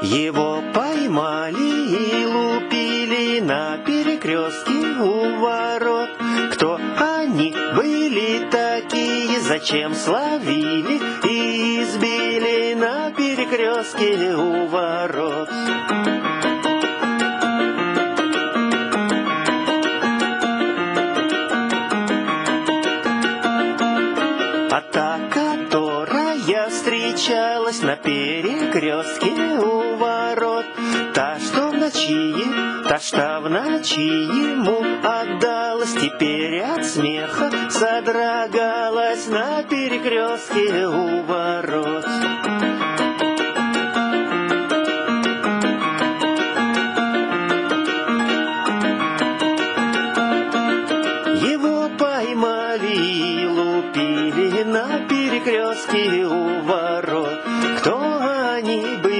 Его поймали и лупили на перекрестке у ворот. Кто они были такие, зачем словили и избили на перекрестке у ворот? А та, которая встречалась на перекрестке у ворот, та, что в ночи ему отдалась, теперь от смеха содрогалась на перекрестке у ворот. Его поймали и лупили на перекрестке у ворот. Кто они были?